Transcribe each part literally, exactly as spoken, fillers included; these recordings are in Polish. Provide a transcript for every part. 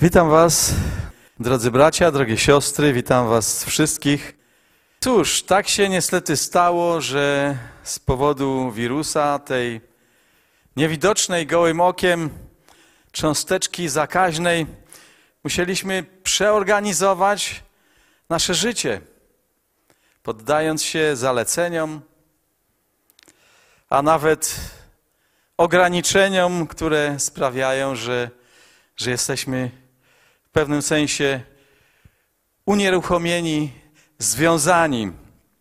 Witam was, drodzy bracia, drogie siostry, witam was wszystkich. Cóż, tak się niestety stało, że z powodu wirusa, tej niewidocznej gołym okiem cząsteczki zakaźnej, musieliśmy przeorganizować nasze życie, poddając się zaleceniom, a nawet ograniczeniom, które sprawiają, że, że jesteśmy w pewnym sensie unieruchomieni, związani.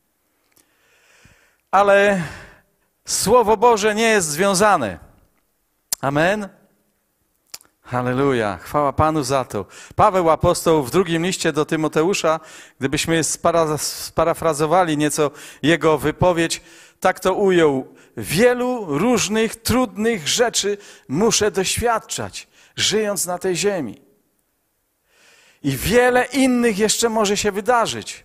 Ale Słowo Boże nie jest związane. Amen? Halleluja. Chwała Panu za to. Paweł apostoł w drugim liście do Tymoteusza, gdybyśmy spara, sparafrazowali nieco jego wypowiedź, tak to ujął. Wielu różnych, trudnych rzeczy muszę doświadczać, żyjąc na tej ziemi. I wiele innych jeszcze może się wydarzyć.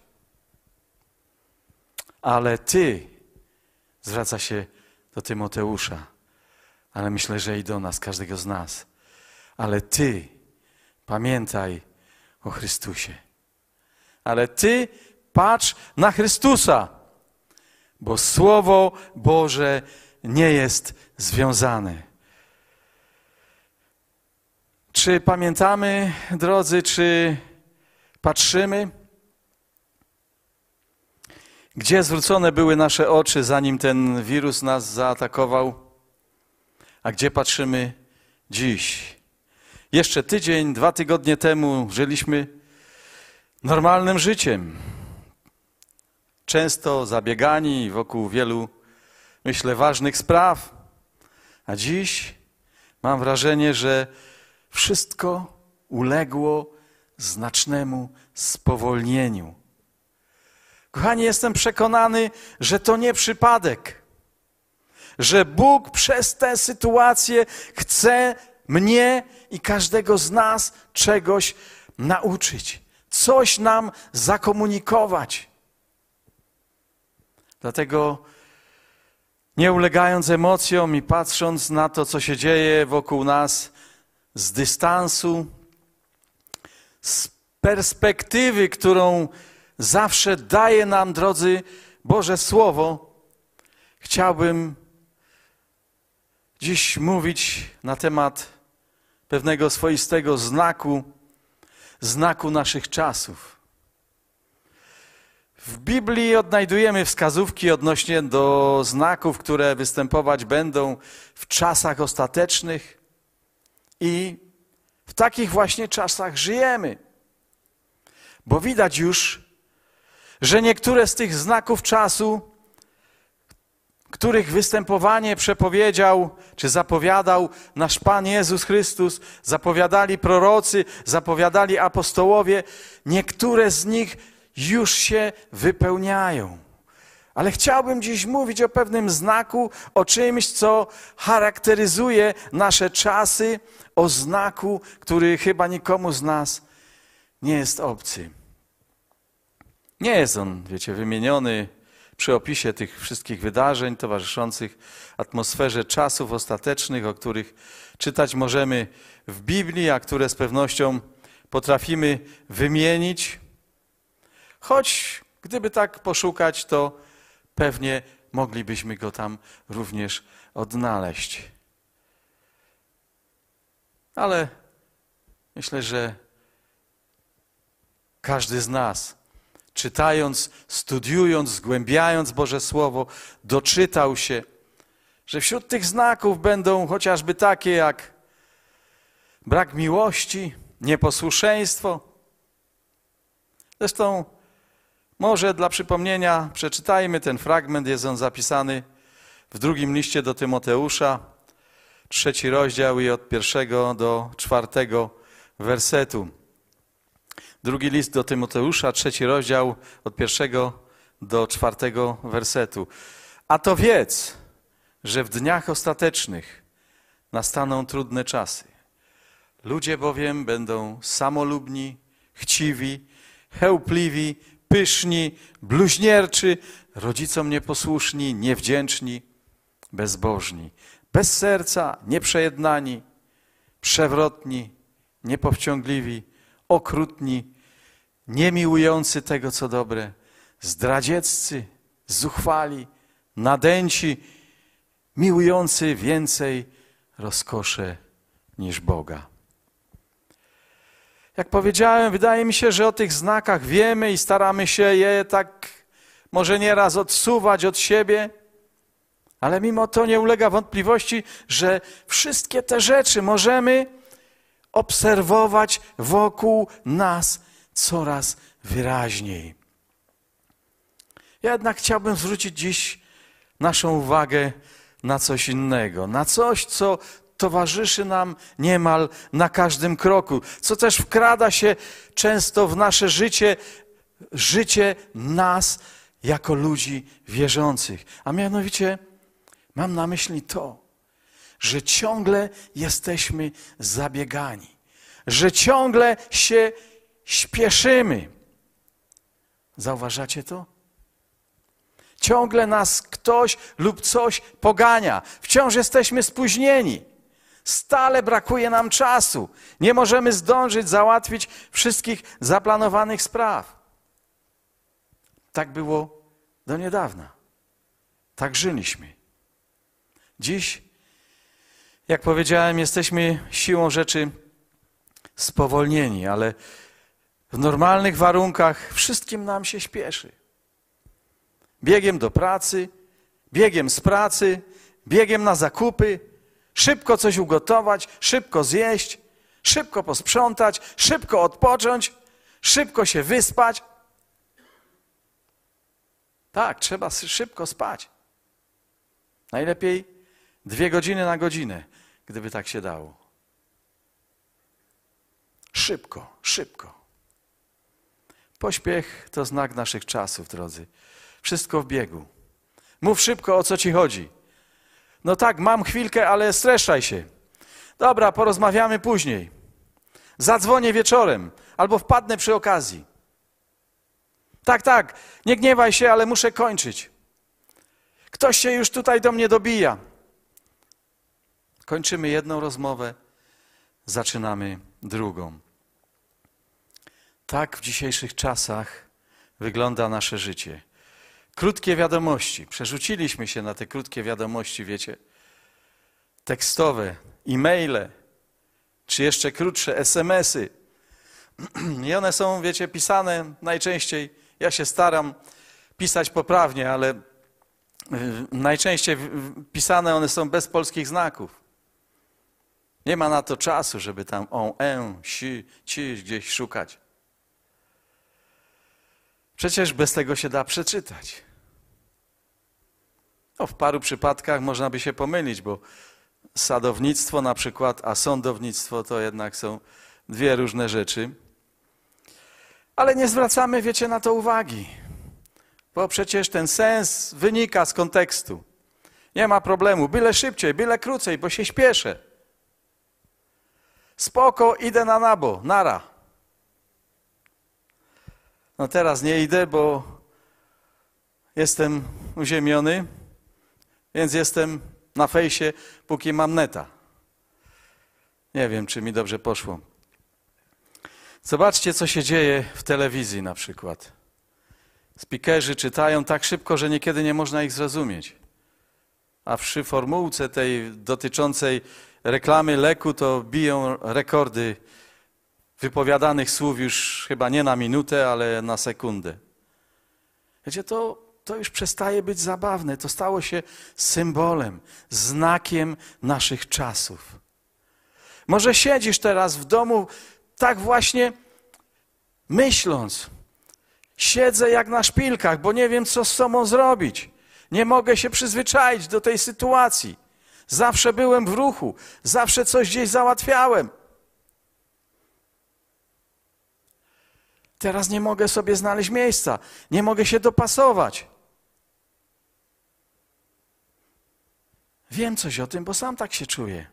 Ale Ty, zwraca się do Tymoteusza, ale myślę, że i do nas, każdego z nas. Ale Ty pamiętaj o Chrystusie. Ale Ty patrz na Chrystusa, bo Słowo Boże nie jest związane. Czy pamiętamy, drodzy, czy patrzymy? Gdzie zwrócone były nasze oczy, zanim ten wirus nas zaatakował? A gdzie patrzymy dziś? Jeszcze tydzień, dwa tygodnie temu żyliśmy normalnym życiem. Często zabiegani wokół wielu, myślę, ważnych spraw. A dziś mam wrażenie, że wszystko uległo znacznemu spowolnieniu. Kochani, jestem przekonany, że to nie przypadek, że Bóg przez tę sytuację chce mnie i każdego z nas czegoś nauczyć, coś nam zakomunikować. Dlatego nie ulegając emocjom i patrząc na to, co się dzieje wokół nas z dystansu, z perspektywy, którą zawsze daje nam, drodzy, Boże Słowo, chciałbym dziś mówić na temat pewnego swoistego znaku, znaku naszych czasów. W Biblii odnajdujemy wskazówki odnośnie do znaków, które występować będą w czasach ostatecznych i w takich właśnie czasach żyjemy. Bo widać już, że niektóre z tych znaków czasu, których występowanie przepowiedział czy zapowiadał nasz Pan Jezus Chrystus, zapowiadali prorocy, zapowiadali apostołowie, niektóre z nich już się wypełniają. Ale chciałbym dziś mówić o pewnym znaku, o czymś, co charakteryzuje nasze czasy, o znaku, który chyba nikomu z nas nie jest obcy. Nie jest on, wiecie, wymieniony przy opisie tych wszystkich wydarzeń towarzyszących atmosferze czasów ostatecznych, o których czytać możemy w Biblii, a które z pewnością potrafimy wymienić. Choć gdyby tak poszukać, to pewnie moglibyśmy go tam również odnaleźć. Ale myślę, że każdy z nas, czytając, studiując, zgłębiając Boże Słowo, doczytał się, że wśród tych znaków będą chociażby takie jak brak miłości, nieposłuszeństwo. Zresztą może dla przypomnienia przeczytajmy ten fragment, jest on zapisany w drugim liście do Tymoteusza, trzeci rozdział i od pierwszego do czwartego wersetu. Drugi list do Tymoteusza, trzeci rozdział, od pierwszego do czwartego wersetu. A to wiedz, że w dniach ostatecznych nastaną trudne czasy. Ludzie bowiem będą samolubni, chciwi, chełpliwi, pyszni, bluźnierczy, rodzicom nieposłuszni, niewdzięczni, bezbożni, bez serca, nieprzejednani, przewrotni, niepowściągliwi, okrutni, niemiłujący tego, co dobre, zdradzieccy, zuchwali, nadęci, miłujący więcej rozkosze niż Boga. Jak powiedziałem, wydaje mi się, że o tych znakach wiemy i staramy się je tak może nieraz odsuwać od siebie, ale mimo to nie ulega wątpliwości, że wszystkie te rzeczy możemy obserwować wokół nas coraz wyraźniej. Ja jednak chciałbym zwrócić dziś naszą uwagę na coś innego, na coś, co towarzyszy nam niemal na każdym kroku, co też wkrada się często w nasze życie, życie nas jako ludzi wierzących. A mianowicie mam na myśli to, że ciągle jesteśmy zabiegani, że ciągle się śpieszymy. Zauważacie to? Ciągle nas ktoś lub coś pogania. Wciąż jesteśmy spóźnieni. Stale brakuje nam czasu. Nie możemy zdążyć załatwić wszystkich zaplanowanych spraw. Tak było do niedawna. Tak żyliśmy. Dziś, jak powiedziałem, jesteśmy siłą rzeczy spowolnieni, ale w normalnych warunkach wszystkim nam się śpieszy. Biegiem do pracy, biegiem z pracy, biegiem na zakupy, szybko coś ugotować, szybko zjeść, szybko posprzątać, szybko odpocząć, szybko się wyspać. Tak, trzeba szybko spać. Najlepiej dwie godziny na godzinę, gdyby tak się dało. Szybko, szybko. Pośpiech to znak naszych czasów, drodzy. Wszystko w biegu. Mów szybko, o co ci chodzi. No tak, mam chwilkę, ale streszczaj się. Dobra, porozmawiamy później. Zadzwonię wieczorem albo wpadnę przy okazji. Tak, tak, nie gniewaj się, ale muszę kończyć. Ktoś się już tutaj do mnie dobija. Kończymy jedną rozmowę, zaczynamy drugą. Tak w dzisiejszych czasach wygląda nasze życie. Krótkie wiadomości. Przerzuciliśmy się na te krótkie wiadomości, wiecie, tekstowe, e-maile, czy jeszcze krótsze es em esy. I one są, wiecie, pisane najczęściej, ja się staram pisać poprawnie, ale najczęściej pisane one są bez polskich znaków. Nie ma na to czasu, żeby tam on, en, si, ci gdzieś szukać. Przecież bez tego się da przeczytać. No, w paru przypadkach można by się pomylić, bo sadownictwo na przykład, a sądownictwo to jednak są dwie różne rzeczy. Ale nie zwracamy, wiecie, na to uwagi, bo przecież ten sens wynika z kontekstu. Nie ma problemu, byle szybciej, byle krócej, bo się śpieszę. Spoko, idę na nabo, nara. No teraz nie idę, bo jestem uziemiony, więc jestem na fejsie, póki mam neta. Nie wiem, czy mi dobrze poszło. Zobaczcie, co się dzieje w telewizji na przykład. Spikerzy czytają tak szybko, że niekiedy nie można ich zrozumieć. A przy formułce tej dotyczącej reklamy leku to biją rekordy wypowiadanych słów już chyba nie na minutę, ale na sekundę. Wiecie, to, to już przestaje być zabawne. To stało się symbolem, znakiem naszych czasów. Może siedzisz teraz w domu tak właśnie myśląc. Siedzę jak na szpilkach, bo nie wiem, co z sobą zrobić. Nie mogę się przyzwyczaić do tej sytuacji. Zawsze byłem w ruchu, zawsze coś gdzieś załatwiałem. Teraz nie mogę sobie znaleźć miejsca, nie mogę się dopasować. Wiem coś o tym, bo sam tak się czuję.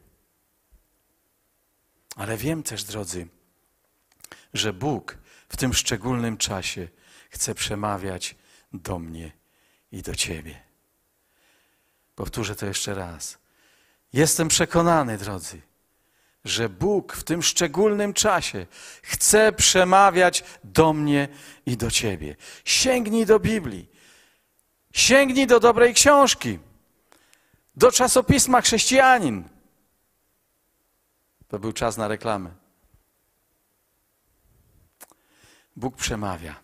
Ale wiem też, drodzy, że Bóg w tym szczególnym czasie chce przemawiać do mnie i do ciebie. Powtórzę to jeszcze raz. Jestem przekonany, drodzy, że Bóg w tym szczególnym czasie chce przemawiać do mnie i do ciebie. Sięgnij do Biblii. Sięgnij do dobrej książki. Do czasopisma Chrześcijanin. To był czas na reklamę. Bóg przemawia.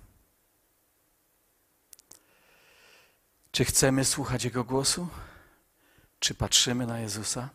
Czy chcemy słuchać Jego głosu? Czy patrzymy na Jezusa?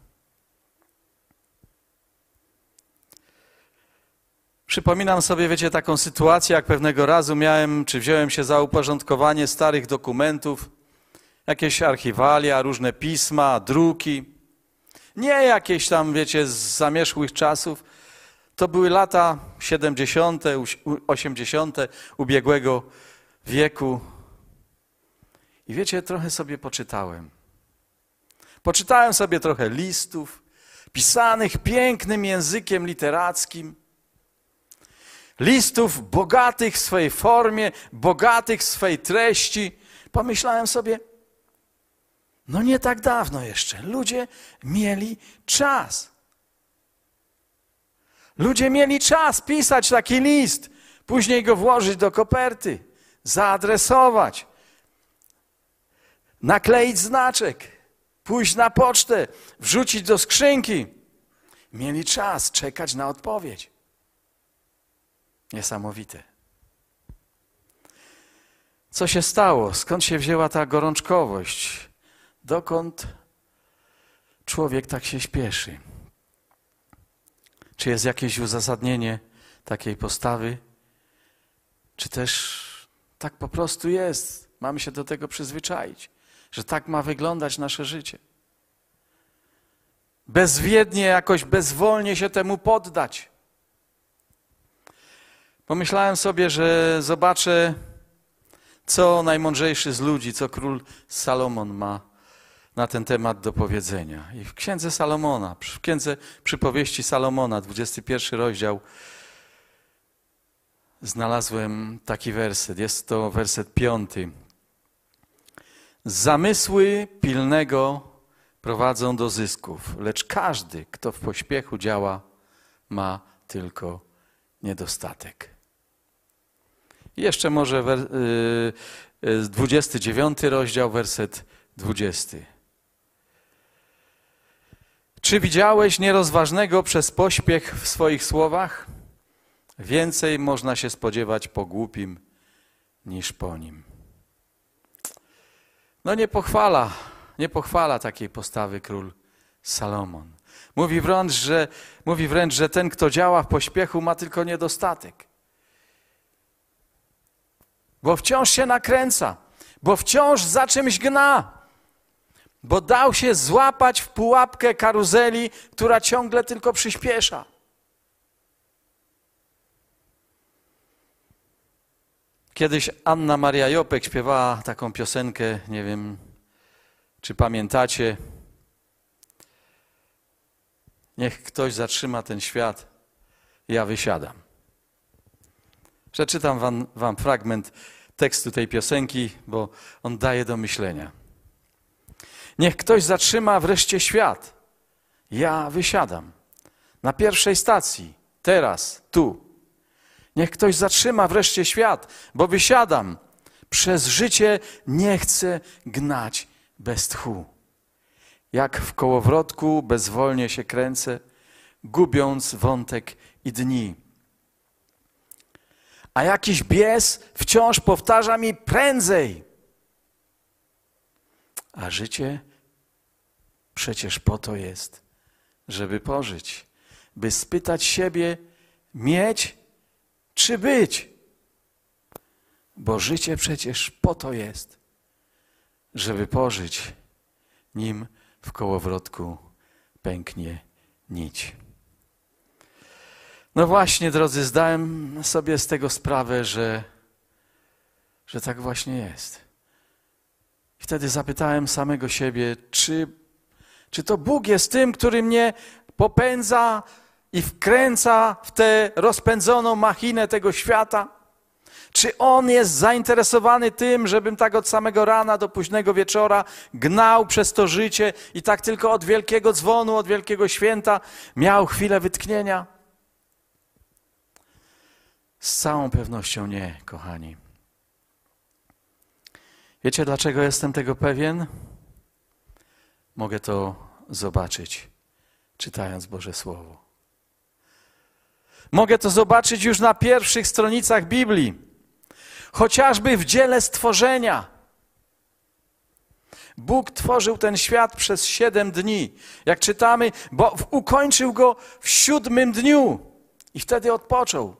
Przypominam sobie, wiecie, taką sytuację, jak pewnego razu miałem, czy wziąłem się za uporządkowanie starych dokumentów, jakieś archiwalia, różne pisma, druki. Nie jakieś tam, wiecie, z zamierzchłych czasów. To były lata siedemdziesiąte, osiemdziesiąte ubiegłego wieku. I wiecie, trochę sobie poczytałem. Poczytałem sobie trochę listów, pisanych pięknym językiem literackim. Listów bogatych w swojej formie, bogatych w swojej treści. Pomyślałem sobie, no nie tak dawno jeszcze ludzie mieli czas. Ludzie mieli czas pisać taki list, później go włożyć do koperty, zaadresować, nakleić znaczek, pójść na pocztę, wrzucić do skrzynki. Mieli czas czekać na odpowiedź. Niesamowite. Co się stało? Skąd się wzięła ta gorączkowość? Dokąd człowiek tak się śpieszy? Czy jest jakieś uzasadnienie takiej postawy? Czy też tak po prostu jest? Mamy się do tego przyzwyczaić, że tak ma wyglądać nasze życie. Bezwiednie, jakoś bezwolnie się temu poddać. Pomyślałem sobie, że zobaczę, co najmądrzejszy z ludzi, co król Salomon ma na ten temat do powiedzenia. I w Księdze Salomona, w Księdze Przypowieści Salomona, dwudziesty pierwszy rozdział, znalazłem taki werset. Jest to werset piąty. Zamysły pilnego prowadzą do zysków, lecz każdy, kto w pośpiechu działa, ma tylko niedostatek. I jeszcze może dwudziesty dziewiąty rozdział, werset dwudziesty. Czy widziałeś nierozważnego przez pośpiech w swoich słowach? Więcej można się spodziewać po głupim niż po nim. No nie pochwala, nie pochwala takiej postawy król Salomon. Mówi wręcz, że, mówi wręcz, że ten, kto działa w pośpiechu, ma tylko niedostatek. Bo wciąż się nakręca, bo wciąż za czymś gna, bo dał się złapać w pułapkę karuzeli, która ciągle tylko przyspiesza. Kiedyś Anna Maria Jopek śpiewała taką piosenkę, nie wiem, czy pamiętacie. Niech ktoś zatrzyma ten świat, ja wysiadam. Przeczytam wam, wam fragment tekstu tej piosenki, bo on daje do myślenia. Niech ktoś zatrzyma wreszcie świat, ja wysiadam. Na pierwszej stacji, teraz, tu. Niech ktoś zatrzyma wreszcie świat, bo wysiadam. Przez życie nie chcę gnać bez tchu. Jak w kołowrotku bezwolnie się kręcę, gubiąc wątek i dni. A jakiś bies wciąż powtarza mi prędzej. A życie przecież po to jest, żeby pożyć, by spytać siebie, mieć czy być. Bo życie przecież po to jest, żeby pożyć, nim w kołowrotku pęknie nić. No właśnie, drodzy, zdałem sobie z tego sprawę, że, że tak właśnie jest. I wtedy zapytałem samego siebie, czy, czy to Bóg jest tym, który mnie popędza i wkręca w tę rozpędzoną machinę tego świata? Czy On jest zainteresowany tym, żebym tak od samego rana do późnego wieczora gnał przez to życie i tak tylko od wielkiego dzwonu, od wielkiego święta miał chwilę wytchnienia? Z całą pewnością nie, kochani. Wiecie, dlaczego jestem tego pewien? Mogę to zobaczyć, czytając Boże Słowo. Mogę to zobaczyć już na pierwszych stronicach Biblii, chociażby w dziele stworzenia. Bóg tworzył ten świat przez siedem dni. Jak czytamy, bo ukończył go w siódmym dniu i wtedy odpoczął.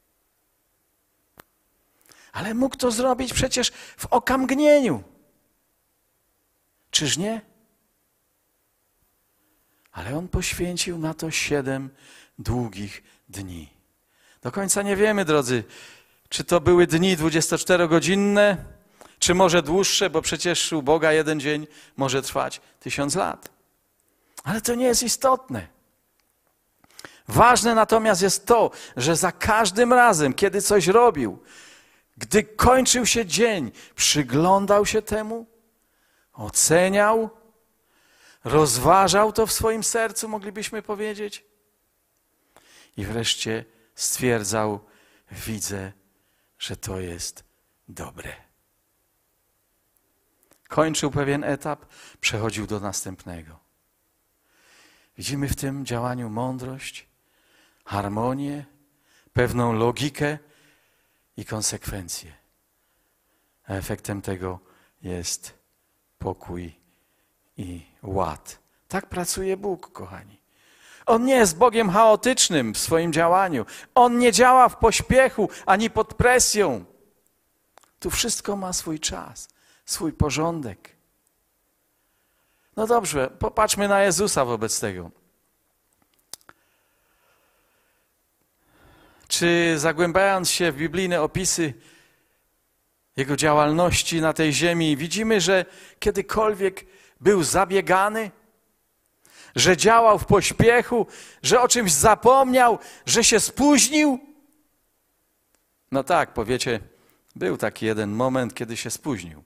Ale mógł to zrobić przecież w okamgnieniu. Czyż nie? Ale On poświęcił na to siedem długich dni. Do końca nie wiemy, drodzy, czy to były dni dwudziestoczterogodzinne, czy może dłuższe, bo przecież u Boga jeden dzień może trwać tysiąc lat. Ale to nie jest istotne. Ważne natomiast jest to, że za każdym razem, kiedy coś robił, gdy kończył się dzień, przyglądał się temu, oceniał, rozważał to w swoim sercu, moglibyśmy powiedzieć, i wreszcie stwierdzał, widzę, że to jest dobre. Kończył pewien etap, przechodził do następnego. Widzimy w tym działaniu mądrość, harmonię, pewną logikę i konsekwencje. A efektem tego jest pokój i ład. Tak pracuje Bóg, kochani. On nie jest Bogiem chaotycznym w swoim działaniu. On nie działa w pośpiechu ani pod presją. Tu wszystko ma swój czas, swój porządek. No dobrze, popatrzmy na Jezusa wobec tego. Czy zagłębiając się w biblijne opisy Jego działalności na tej ziemi, widzimy, że kiedykolwiek był zabiegany, że działał w pośpiechu, że o czymś zapomniał, że się spóźnił? No tak, powiecie, był taki jeden moment, kiedy się spóźnił.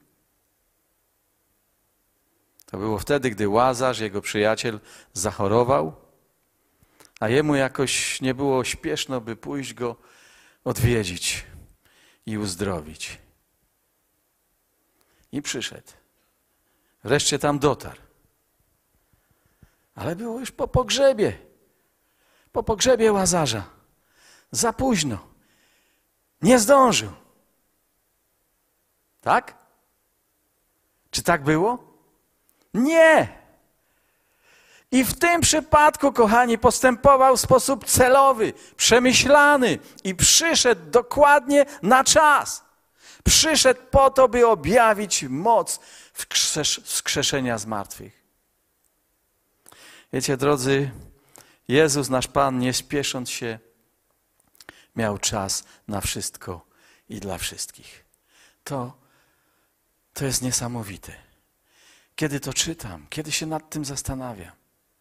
To było wtedy, gdy Łazarz, jego przyjaciel, zachorował, a jemu jakoś nie było śpieszno, by pójść go odwiedzić i uzdrowić. I przyszedł. Wreszcie tam dotarł. Ale było już po pogrzebie. Po pogrzebie Łazarza. Za późno. Nie zdążył. Tak? Czy tak było? Nie. I w tym przypadku, kochani, postępował w sposób celowy, przemyślany i przyszedł dokładnie na czas. Przyszedł po to, by objawić moc wskrzeszenia z martwych. Wiecie, drodzy, Jezus, nasz Pan, nie spiesząc się, miał czas na wszystko i dla wszystkich. To, to jest niesamowite. Kiedy to czytam, kiedy się nad tym zastanawiam.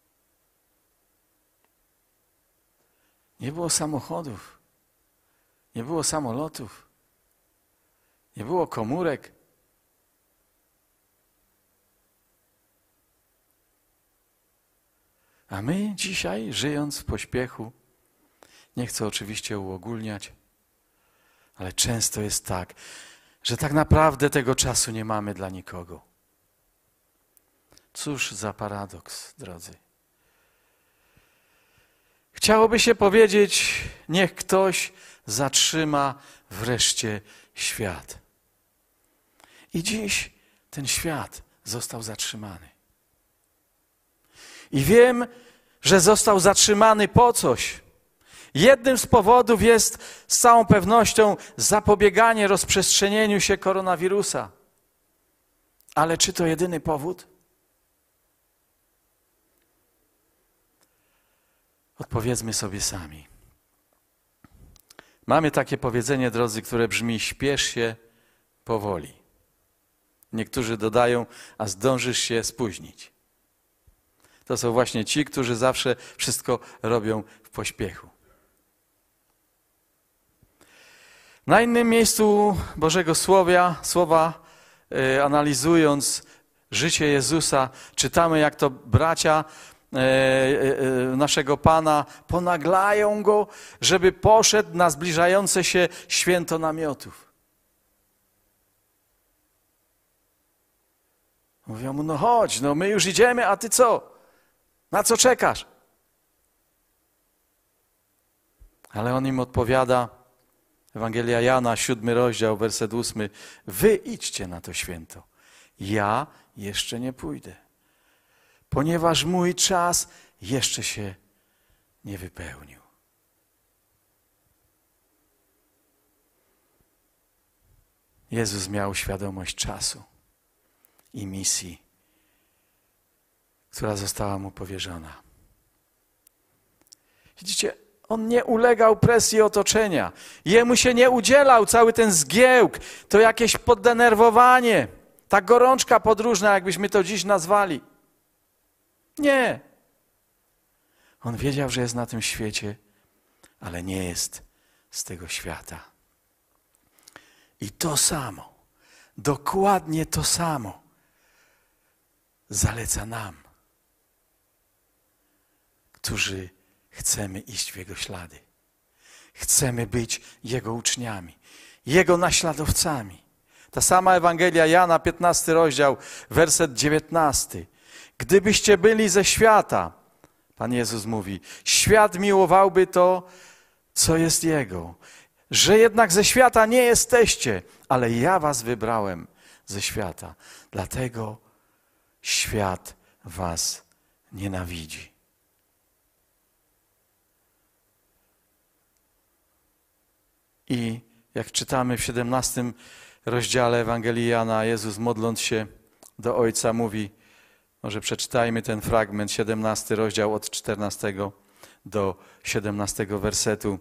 Nie było samochodów, nie było samolotów, nie było komórek. A my dzisiaj, żyjąc w pośpiechu, nie chcę oczywiście uogólniać, ale często jest tak, że tak naprawdę tego czasu nie mamy dla nikogo. Cóż za paradoks, drodzy. Chciałoby się powiedzieć, niech ktoś zatrzyma wreszcie świat. I dziś ten świat został zatrzymany. I wiem, że został zatrzymany po coś. Jednym z powodów jest z całą pewnością zapobieganie rozprzestrzenieniu się koronawirusa. Ale czy to jedyny powód? Odpowiedzmy sobie sami. Mamy takie powiedzenie, drodzy, które brzmi: śpiesz się powoli. Niektórzy dodają, a zdążysz się spóźnić. To są właśnie ci, którzy zawsze wszystko robią w pośpiechu. Na innym miejscu Bożego Słowa, słowa e, analizując życie Jezusa, czytamy, jak to bracia e, e, naszego Pana ponaglają Go, żeby poszedł na zbliżające się święto namiotów. Mówią mu, no chodź, no my już idziemy, a ty co? Na co czekasz? Ale on im odpowiada, Ewangelia Jana, siódmy rozdział, werset ósmy. Wy idźcie na to święto. Ja jeszcze nie pójdę, ponieważ mój czas jeszcze się nie wypełnił. Jezus miał świadomość czasu i misji, która została mu powierzona. Widzicie, on nie ulegał presji otoczenia. Jemu się nie udzielał cały ten zgiełk, to jakieś poddenerwowanie, ta gorączka podróżna, jakbyśmy to dziś nazwali. Nie. On wiedział, że jest na tym świecie, ale nie jest z tego świata. I to samo, dokładnie to samo zaleca nam, którzy chcemy iść w Jego ślady. Chcemy być Jego uczniami, Jego naśladowcami. Ta sama Ewangelia Jana, piętnasty rozdział, werset dziewiętnasty. Gdybyście byli ze świata, Pan Jezus mówi, świat miłowałby to, co jest Jego. Że jednak ze świata nie jesteście, ale ja was wybrałem ze świata. Dlatego świat was nienawidzi. I jak czytamy w siedemnastym rozdziale Ewangelii Jana, Jezus modląc się do Ojca mówi, może przeczytajmy ten fragment, siedemnasty rozdział od czternastego do siedemnastego wersetu.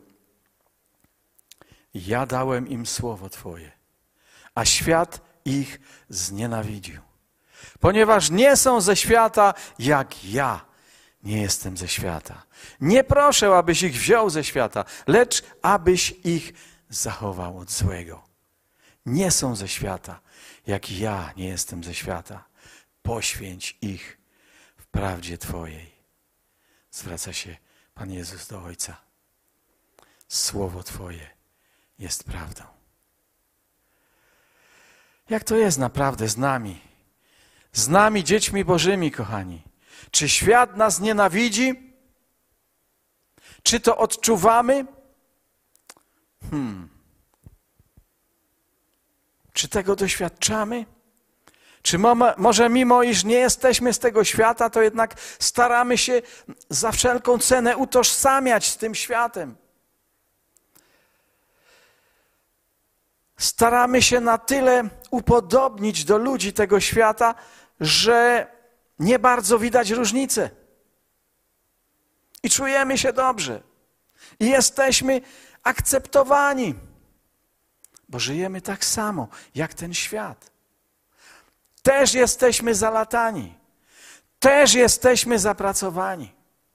Ja dałem im słowo Twoje, a świat ich znienawidził, ponieważ nie są ze świata, jak ja nie jestem ze świata. Nie proszę, abyś ich wziął ze świata, lecz abyś ich zachował od złego. Nie są ze świata, jak ja nie jestem ze świata. Poświęć ich w prawdzie Twojej. Zwraca się Pan Jezus do Ojca. Słowo Twoje jest prawdą. Jak to jest naprawdę z nami? Z nami, dziećmi Bożymi, kochani. Czy świat nas nienawidzi? Czy to odczuwamy? Hmm. Czy tego doświadczamy? Czy może mimo, iż nie jesteśmy z tego świata, to jednak staramy się za wszelką cenę utożsamiać z tym światem? Staramy się na tyle upodobnić do ludzi tego świata, że nie bardzo widać różnicy. I czujemy się dobrze. I jesteśmy akceptowani, bo żyjemy tak samo jak ten świat. Też jesteśmy zalatani. Też jesteśmy zapracowani.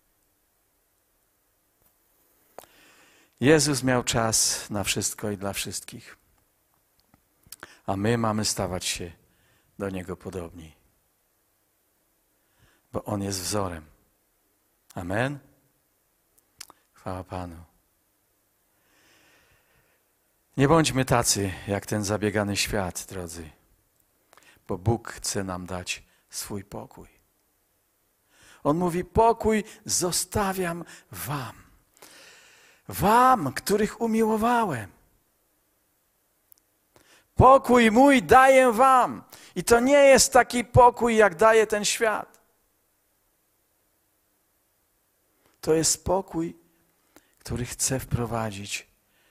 Jezus miał czas na wszystko i dla wszystkich. A my mamy stawać się do Niego podobni. Bo On jest wzorem. Amen? Chwała Panu. Nie bądźmy tacy, jak ten zabiegany świat, drodzy. Bo Bóg chce nam dać swój pokój. On mówi, pokój zostawiam wam. Wam, których umiłowałem. Pokój mój daję wam. I to nie jest taki pokój, jak daje ten świat. To jest pokój, który chce wprowadzić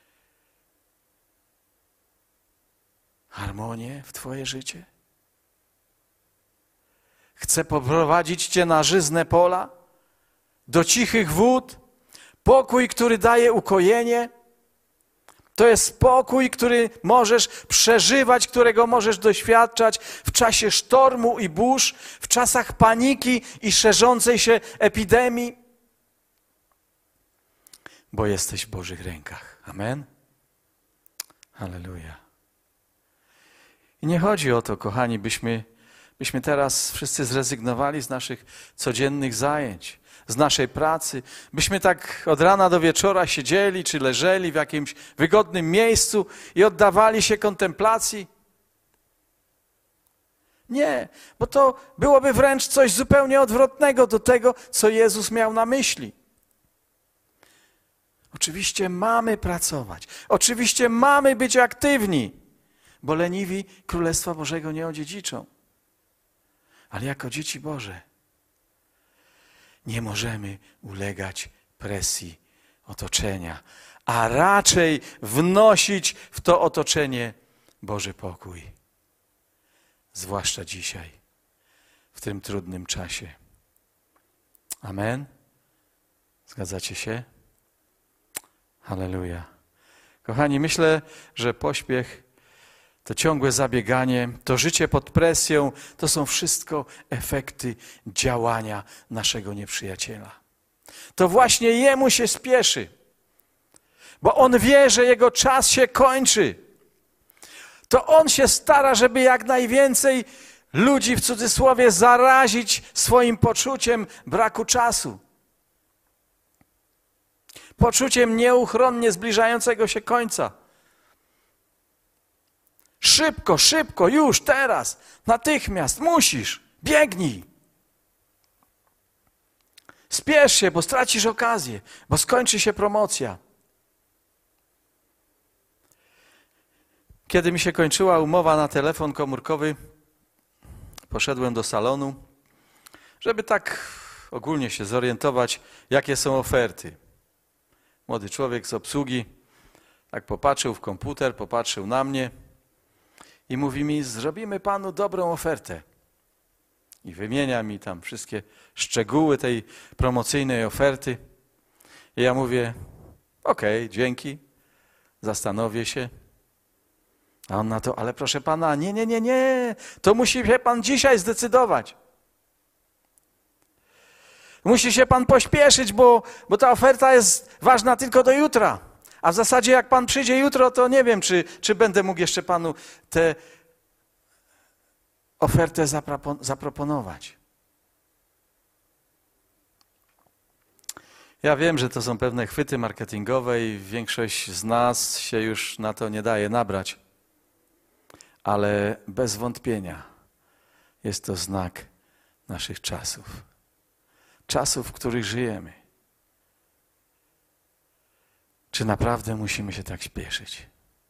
harmonię w twoje życie. Chce poprowadzić cię na żyzne pola, do cichych wód. Pokój, który daje ukojenie. To jest pokój, który możesz przeżywać, którego możesz doświadczać w czasie sztormu i burz, w czasach paniki i szerzącej się epidemii. Bo jesteś w Bożych rękach. Amen? Halleluja. I nie chodzi o to, kochani, byśmy, byśmy teraz wszyscy zrezygnowali z naszych codziennych zajęć, z naszej pracy, byśmy tak od rana do wieczora siedzieli czy leżeli w jakimś wygodnym miejscu i oddawali się kontemplacji. Nie, bo to byłoby wręcz coś zupełnie odwrotnego do tego, co Jezus miał na myśli. Oczywiście mamy pracować, oczywiście mamy być aktywni, bo leniwi Królestwa Bożego nie odziedziczą. Ale jako dzieci Boże nie możemy ulegać presji otoczenia, a raczej wnosić w to otoczenie Boży pokój. Zwłaszcza dzisiaj, w tym trudnym czasie. Amen? Zgadzacie się? Halleluja. Kochani, myślę, że pośpiech, to ciągłe zabieganie, to życie pod presją, to są wszystko efekty działania naszego nieprzyjaciela. To właśnie jemu się spieszy, bo on wie, że jego czas się kończy. To on się stara, żeby jak najwięcej ludzi, w cudzysłowie, zarazić swoim poczuciem braku czasu. Poczuciem nieuchronnie zbliżającego się końca. Szybko, szybko, już, teraz, natychmiast, musisz, biegnij. Spiesz się, bo stracisz okazję, bo skończy się promocja. Kiedy mi się kończyła umowa na telefon komórkowy, poszedłem do salonu, żeby tak ogólnie się zorientować, jakie są oferty. Młody człowiek z obsługi tak popatrzył w komputer, popatrzył na mnie i mówi mi, zrobimy panu dobrą ofertę. I wymienia mi tam wszystkie szczegóły tej promocyjnej oferty. I ja mówię, okej, dzięki, zastanowię się. A on na to, ale proszę pana, nie, nie, nie, nie, to musi się pan dzisiaj zdecydować. Musi się pan pośpieszyć, bo, bo ta oferta jest ważna tylko do jutra. A w zasadzie jak pan przyjdzie jutro, to nie wiem, czy, czy będę mógł jeszcze panu tę ofertę zaproponować. Ja wiem, że to są pewne chwyty marketingowe i większość z nas się już na to nie daje nabrać. Ale bez wątpienia jest to znak naszych czasów. Czasów, w których żyjemy. Czy naprawdę musimy się tak śpieszyć?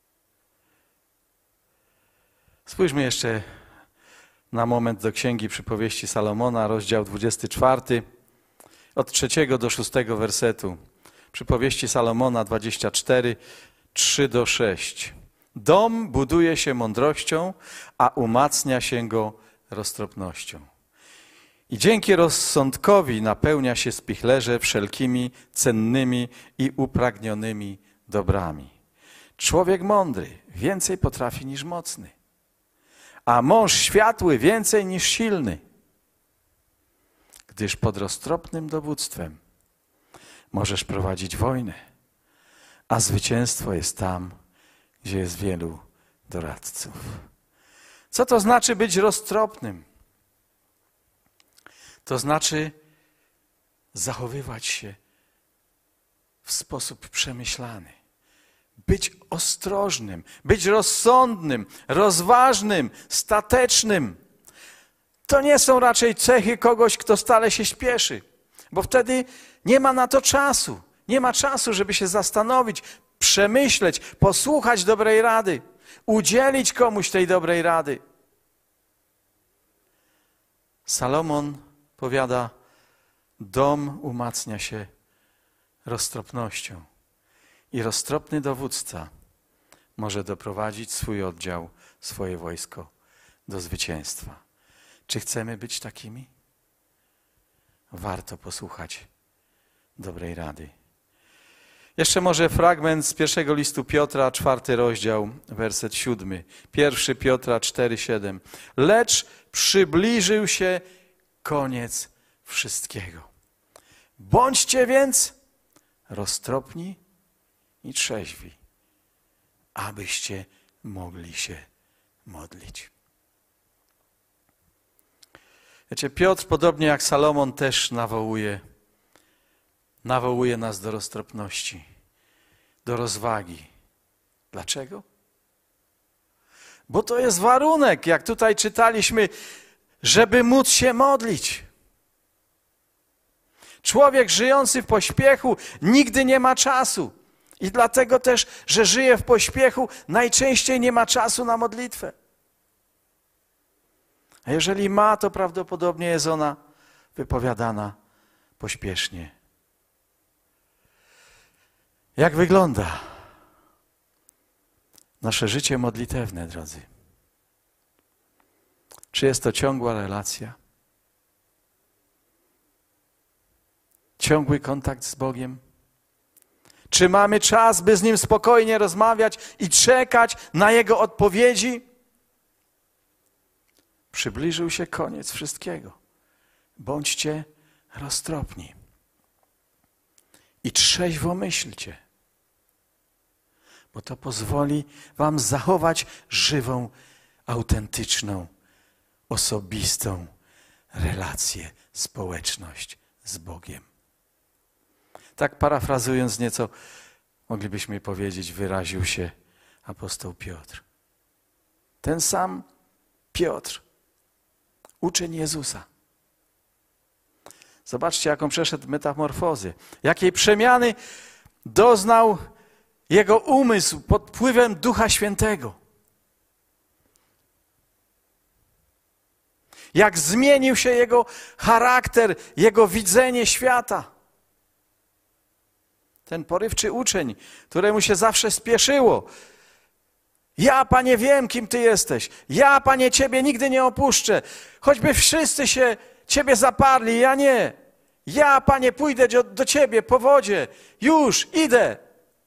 Spójrzmy jeszcze na moment do Księgi Przypowieści Salomona, rozdział dwudziesty czwarty, od trzeciego do szóstego wersetu. Przypowieści Salomona dwadzieścia cztery, trzy do sześciu. Dom buduje się mądrością, a umacnia się go roztropnością. I dzięki rozsądkowi napełnia się spichlerze wszelkimi cennymi i upragnionymi dobrami. Człowiek mądry więcej potrafi niż mocny, a mąż światły więcej niż silny, gdyż pod roztropnym dowództwem możesz prowadzić wojnę, a zwycięstwo jest tam, gdzie jest wielu doradców. Co to znaczy być roztropnym? To znaczy zachowywać się w sposób przemyślany. Być ostrożnym, być rozsądnym, rozważnym, statecznym. To nie są raczej cechy kogoś, kto stale się śpieszy, bo wtedy nie ma na to czasu. Nie ma czasu, żeby się zastanowić, przemyśleć, posłuchać dobrej rady, udzielić komuś tej dobrej rady. Salomon powiada, dom umacnia się roztropnością i roztropny dowódca może doprowadzić swój oddział, swoje wojsko do zwycięstwa. Czy chcemy być takimi? Warto posłuchać dobrej rady. Jeszcze może fragment z pierwszego listu Piotra, czwarty rozdział, werset siódmy. Pierwszy Piotra cztery, siedem. Lecz przybliżył się koniec wszystkiego. Bądźcie więc roztropni i trzeźwi. abyście mogli się modlić. Wiecie, Piotr, podobnie jak Salomon, też nawołuje, nawołuje nas do roztropności, do rozwagi. Dlaczego? Bo to jest warunek, jak tutaj czytaliśmy, żeby móc się modlić. Człowiek żyjący w pośpiechu nigdy nie ma czasu. I dlatego też, że żyje w pośpiechu, najczęściej nie ma czasu na modlitwę. A jeżeli ma, to prawdopodobnie jest ona wypowiadana pośpiesznie. Jak wygląda nasze życie modlitewne, drodzy? Czy jest to ciągła relacja? Ciągły kontakt z Bogiem? Czy mamy czas, by z Nim spokojnie rozmawiać i czekać na Jego odpowiedzi? Przybliżył się koniec wszystkiego. Bądźcie roztropni i trzeźwo myślcie, bo to pozwoli wam zachować żywą, autentyczną, osobistą relację, społeczność z Bogiem. Tak parafrazując nieco, moglibyśmy powiedzieć, wyraził się apostoł Piotr. Ten sam Piotr, uczeń Jezusa. Zobaczcie, jaką przeszedł metamorfozę, jakiej przemiany doznał jego umysł pod wpływem Ducha Świętego. Jak zmienił się jego charakter, jego widzenie świata. Ten porywczy uczeń, któremu się zawsze spieszyło. Ja, Panie, wiem, kim Ty jesteś. Ja, Panie, Ciebie nigdy nie opuszczę. Choćby wszyscy się Ciebie zaparli, ja nie. Ja, Panie, pójdę do, do Ciebie po wodzie. Już, idę.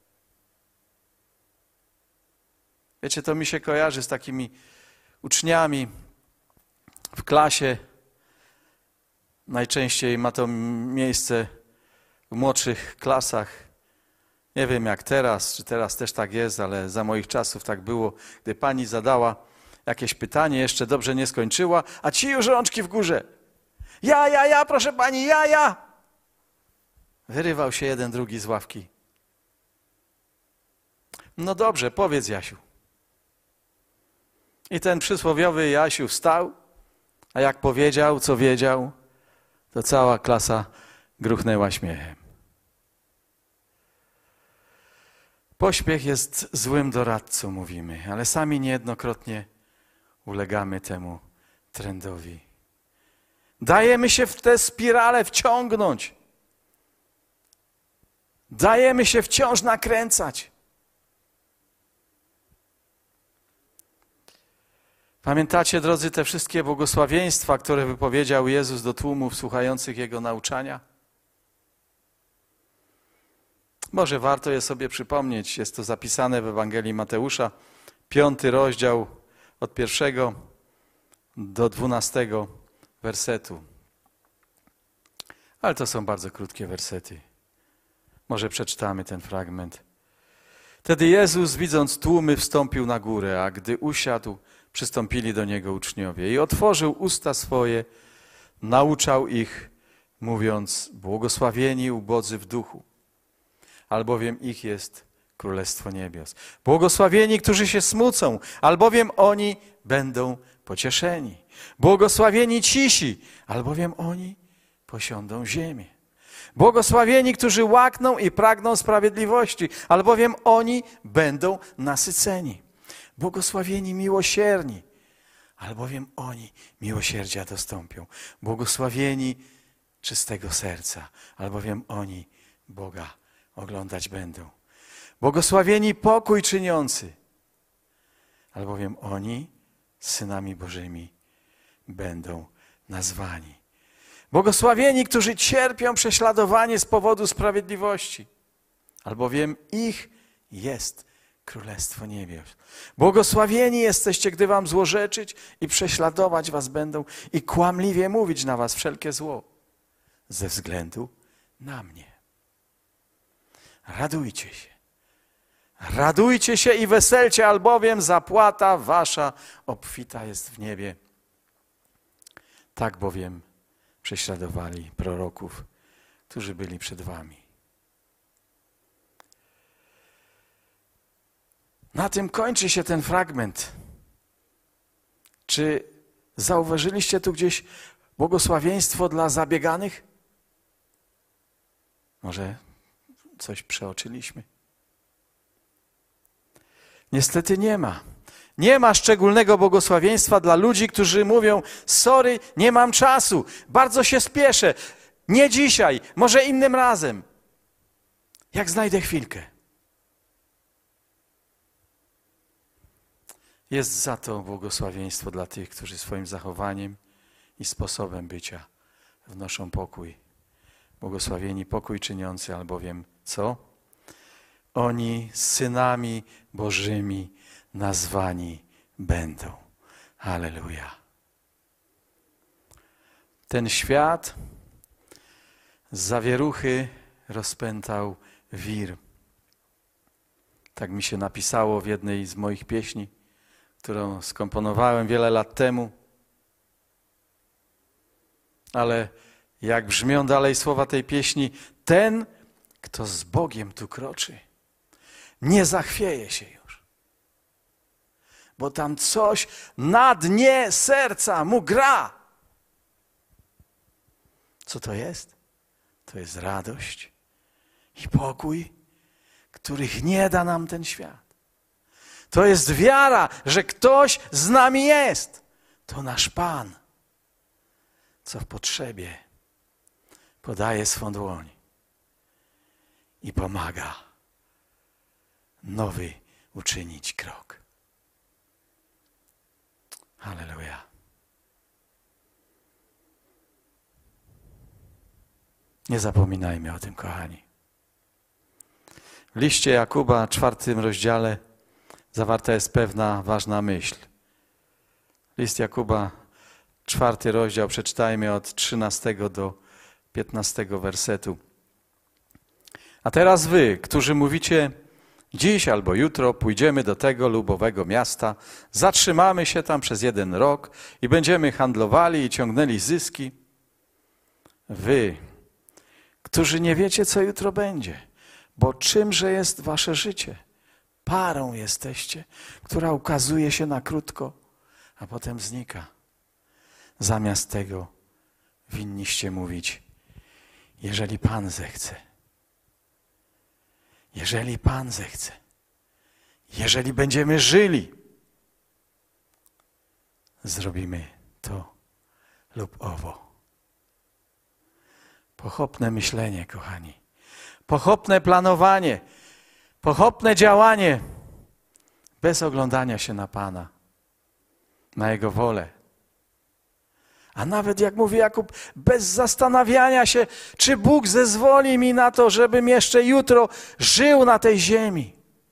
Wiecie, to mi się kojarzy z takimi uczniami w klasie. Najczęściej ma to miejsce w młodszych klasach. Nie wiem jak teraz, czy teraz też tak jest, ale za moich czasów tak było, gdy pani zadała jakieś pytanie, jeszcze dobrze nie skończyła, a ci już rączki w górze. Ja, ja, ja, proszę pani, ja, ja. Wyrywał się jeden, drugi z ławki. No dobrze, powiedz, Jasiu. I ten przysłowiowy Jasiu wstał, a jak powiedział, co wiedział, to cała klasa gruchnęła śmiechem. Pośpiech jest złym doradcą, mówimy, ale sami niejednokrotnie ulegamy temu trendowi. Dajemy się w tę spiralę wciągnąć. Dajemy się wciąż nakręcać. Pamiętacie, drodzy, te wszystkie błogosławieństwa, które wypowiedział Jezus do tłumów słuchających Jego nauczania? Może warto je sobie przypomnieć. Jest to zapisane w Ewangelii Mateusza, piąty rozdział od pierwszego do dwunastego wersetu. Ale to są bardzo krótkie wersety. Może przeczytamy ten fragment. Wtedy Jezus, widząc tłumy, wstąpił na górę, a gdy usiadł, przystąpili do Niego uczniowie i otworzył usta swoje, nauczał ich, mówiąc, błogosławieni ubodzy w duchu, albowiem ich jest Królestwo Niebios. Błogosławieni, którzy się smucą, albowiem oni będą pocieszeni. Błogosławieni cisi, albowiem oni posiądą ziemię. Błogosławieni, którzy łakną i pragną sprawiedliwości, albowiem oni będą nasyceni. Błogosławieni miłosierni, albowiem oni miłosierdzia dostąpią. Błogosławieni czystego serca, albowiem oni Boga oglądać będą. Błogosławieni pokój czyniący, albowiem oni synami Bożymi będą nazwani. Błogosławieni, którzy cierpią prześladowanie z powodu sprawiedliwości, albowiem ich jest Królestwo Niebios. Błogosławieni jesteście, gdy wam złorzeczyć i prześladować was będą i kłamliwie mówić na was wszelkie zło ze względu na mnie. Radujcie się, Radujcie się i weselcie, albowiem zapłata wasza obfita jest w niebie. Tak bowiem prześladowali proroków, którzy byli przed wami. Na tym kończy się ten fragment. Czy zauważyliście tu gdzieś błogosławieństwo dla zabieganych? Może coś przeoczyliśmy? Niestety nie ma. Nie ma szczególnego błogosławieństwa dla ludzi, którzy mówią: sorry, nie mam czasu, bardzo się spieszę, nie dzisiaj, może innym razem. Jak znajdę chwilkę. Jest za to błogosławieństwo dla tych, którzy swoim zachowaniem i sposobem bycia wnoszą pokój. Błogosławieni pokój czyniący, albowiem co? Oni synami Bożymi nazwani będą. Halleluja. Ten świat z zawieruchy rozpętał wir. Tak mi się napisało w jednej z moich pieśni, którą skomponowałem wiele lat temu. Ale jak brzmią dalej słowa tej pieśni, ten, kto z Bogiem tu kroczy, nie zachwieje się już. Bo tam coś na dnie serca mu gra. Co to jest? To jest radość i pokój, których nie da nam ten świat. To jest wiara, że ktoś z nami jest. To nasz Pan, co w potrzebie podaje swą dłoń i pomaga nowy uczynić krok. Halleluja. Nie zapominajmy o tym, kochani. W liście Jakuba, czwartym rozdziale, zawarta jest pewna ważna myśl. List Jakuba, czwarty rozdział, przeczytajmy od trzynastego do piętnastego wersetu. A teraz wy, którzy mówicie: dziś albo jutro pójdziemy do tego lub owego miasta, zatrzymamy się tam przez jeden rok i będziemy handlowali i ciągnęli zyski. Wy, którzy nie wiecie, co jutro będzie, bo czymże jest wasze życie? Parą jesteście, która ukazuje się na krótko, a potem znika. Zamiast tego winniście mówić: jeżeli Pan zechce, jeżeli Pan zechce, jeżeli będziemy żyli, zrobimy to lub owo. Pochopne myślenie, kochani. Pochopne planowanie. Pochopne działanie. Bez oglądania się na Pana. Na Jego wolę. A nawet, jak mówi Jakub, bez zastanawiania się, czy Bóg zezwoli mi na to, żebym jeszcze jutro żył na tej ziemi.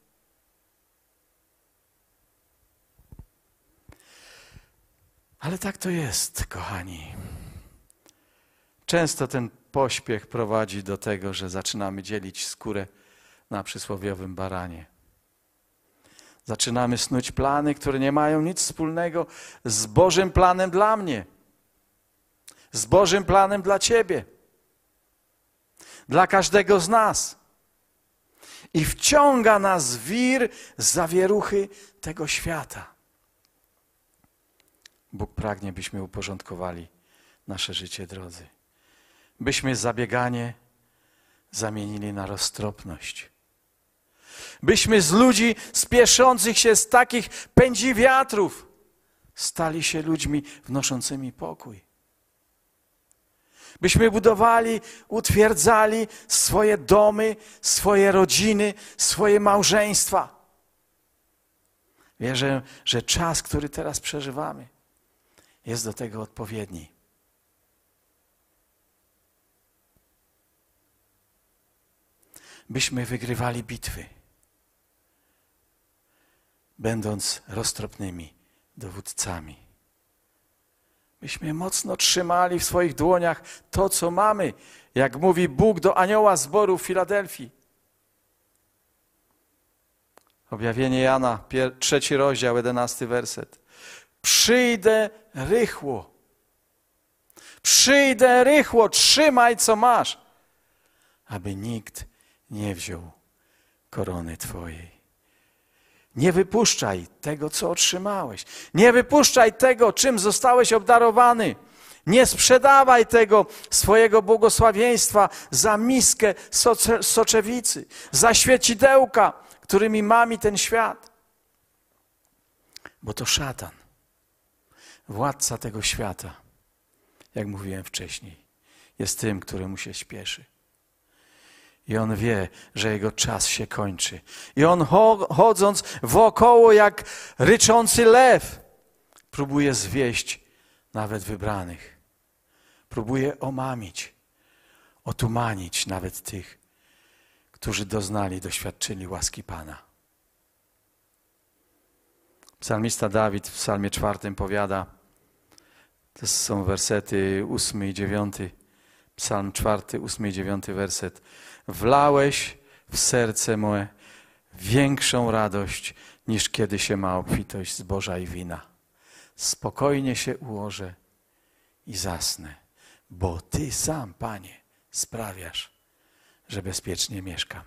Ale tak to jest, kochani. Często ten pośpiech prowadzi do tego, że zaczynamy dzielić skórę na przysłowiowym baranie. Zaczynamy snuć plany, które nie mają nic wspólnego z Bożym planem dla mnie. Z Bożym planem dla ciebie. Dla każdego z nas. I wciąga nas wir zawieruchy tego świata. Bóg pragnie, byśmy uporządkowali nasze życie, drodzy. Byśmy zabieganie zamienili na roztropność. Byśmy z ludzi spieszących się, z takich pędzi wiatrów, stali się ludźmi wnoszącymi pokój. Byśmy budowali, utwierdzali swoje domy, swoje rodziny, swoje małżeństwa. Wierzę, że czas, który teraz przeżywamy, jest do tego odpowiedni. Byśmy wygrywali bitwy, będąc roztropnymi dowódcami. Byśmy mocno trzymali w swoich dłoniach to, co mamy, jak mówi Bóg do anioła zboru w Filadelfii. Objawienie Jana, trzeci rozdział, jedenasty werset. Przyjdę rychło. Przyjdę rychło, trzymaj co masz, aby nikt nie wziął korony twojej. Nie wypuszczaj tego, co otrzymałeś. Nie wypuszczaj tego, czym zostałeś obdarowany. Nie sprzedawaj tego swojego błogosławieństwa za miskę soce, soczewicy, za świecidełka, którymi mami ten świat. Bo to szatan, władca tego świata, jak mówiłem wcześniej, jest tym, któremu się śpieszy. I on wie, że jego czas się kończy. I on chodząc wokoło jak ryczący lew, próbuje zwieść nawet wybranych. Próbuje omamić, otumanić nawet tych, którzy doznali, doświadczyli łaski Pana. Psalmista Dawid w psalmie czwartym powiada, to są wersety ósmy i dziewiąty, psalm czwarty, ósmy i dziewiąty werset. Wlałeś w serce moje większą radość, niż kiedy się ma obfitość zboża i wina. Spokojnie się ułożę i zasnę, bo Ty sam, Panie, sprawiasz, że bezpiecznie mieszkam.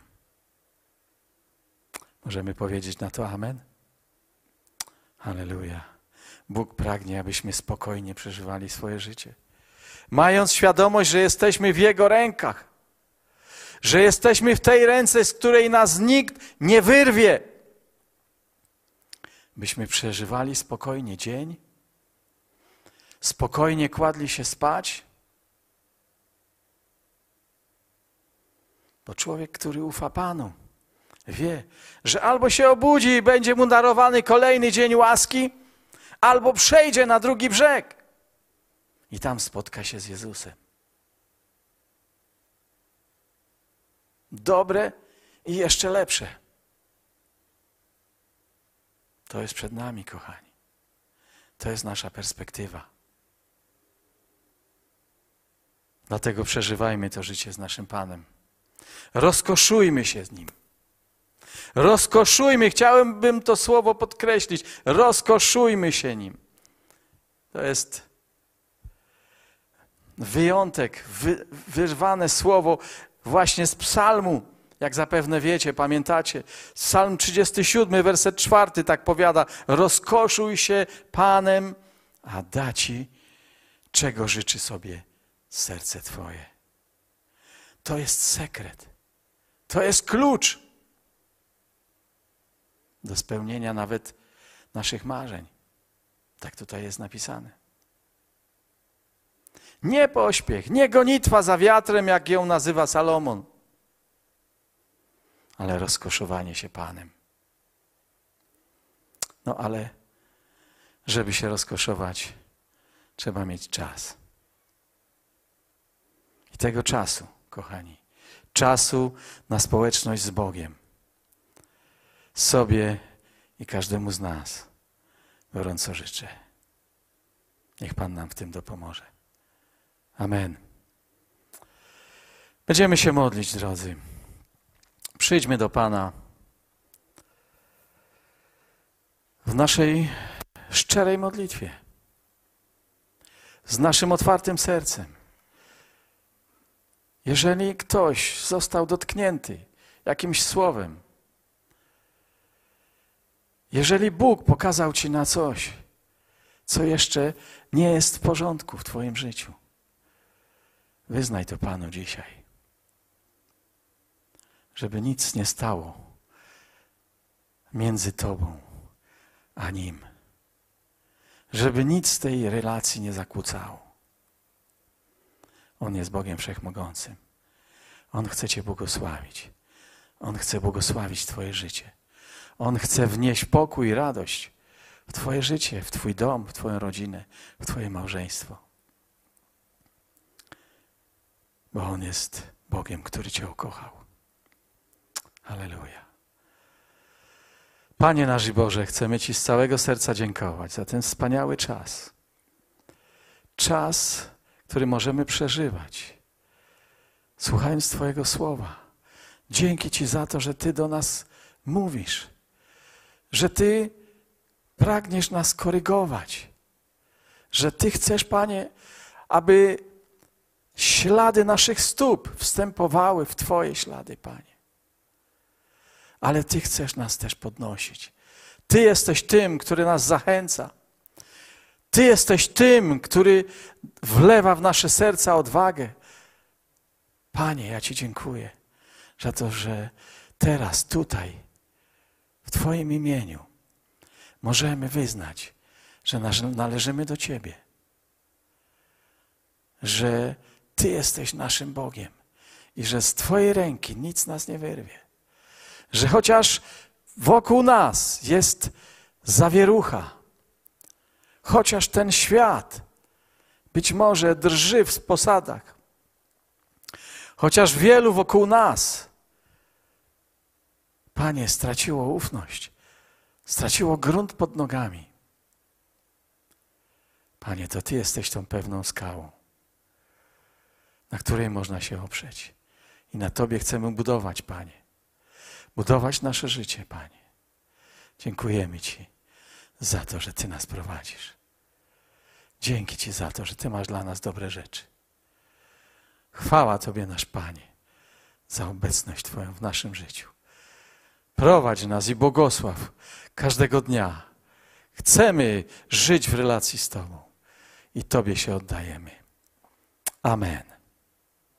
Możemy powiedzieć na to amen? Halleluja. Bóg pragnie, abyśmy spokojnie przeżywali swoje życie. Mając świadomość, że jesteśmy w Jego rękach. Że jesteśmy w tej ręce, z której nas nikt nie wyrwie. Byśmy przeżywali spokojnie dzień. Spokojnie kładli się spać. Bo człowiek, który ufa Panu, wie, że albo się obudzi i będzie mu darowany kolejny dzień łaski, albo przejdzie na drugi brzeg i tam spotka się z Jezusem. Dobre i jeszcze lepsze. To jest przed nami, kochani. To jest nasza perspektywa. Dlatego przeżywajmy to życie z naszym Panem. Rozkoszujmy się z Nim. Rozkoszujmy, chciałbym to słowo podkreślić, rozkoszujmy się Nim. To jest wyjątek, wy, wyrwane słowo właśnie z psalmu, jak zapewne wiecie, pamiętacie. Psalm trzydziesty siódmy, werset czwarty tak powiada, rozkoszuj się Panem, a da Ci, czego życzy sobie serce Twoje. To jest sekret, to jest klucz do spełnienia nawet naszych marzeń. Tak tutaj jest napisane. Nie pośpiech, nie gonitwa za wiatrem, jak ją nazywa Salomon, ale rozkoszowanie się Panem. No ale żeby się rozkoszować, trzeba mieć czas. I tego czasu, kochani, czasu na społeczność z Bogiem, sobie i każdemu z nas gorąco życzę. Niech Pan nam w tym dopomoże. Amen. Będziemy się modlić, drodzy. Przyjdźmy do Pana w naszej szczerej modlitwie, z naszym otwartym sercem. Jeżeli ktoś został dotknięty jakimś słowem, jeżeli Bóg pokazał Ci na coś, co jeszcze nie jest w porządku w Twoim życiu, wyznaj to Panu dzisiaj, żeby nic nie stało między Tobą a Nim, żeby nic z tej relacji nie zakłócało. On jest Bogiem Wszechmogącym. On chce Cię błogosławić. On chce błogosławić Twoje życie. On chce wnieść pokój i radość w Twoje życie, w Twój dom, w Twoją rodzinę, w Twoje małżeństwo. Bo On jest Bogiem, który Cię ukochał. Halleluja. Panie nasz Boże, chcemy Ci z całego serca dziękować za ten wspaniały czas. Czas, który możemy przeżywać, słuchając Twojego słowa. Dzięki Ci za to, że Ty do nas mówisz, że Ty pragniesz nas korygować, że Ty chcesz, Panie, aby ślady naszych stóp wstępowały w Twoje ślady, Panie. Ale Ty chcesz nas też podnosić. Ty jesteś tym, który nas zachęca. Ty jesteś tym, który wlewa w nasze serca odwagę. Panie, ja Ci dziękuję za to, że teraz, tutaj, w Twoim imieniu możemy wyznać, że należymy do Ciebie. Że Ty jesteś naszym Bogiem i że z Twojej ręki nic nas nie wyrwie. Że chociaż wokół nas jest zawierucha, chociaż ten świat być może drży w posadach, chociaż wielu wokół nas, Panie, straciło ufność, straciło grunt pod nogami. Panie, to Ty jesteś tą pewną skałą, na której można się oprzeć. I na Tobie chcemy budować, Panie. Budować nasze życie, Panie. Dziękujemy Ci za to, że Ty nas prowadzisz. Dzięki Ci za to, że Ty masz dla nas dobre rzeczy. Chwała Tobie, nasz Panie, za obecność Twoją w naszym życiu. Prowadź nas i błogosław każdego dnia. Chcemy żyć w relacji z Tobą i Tobie się oddajemy. Amen.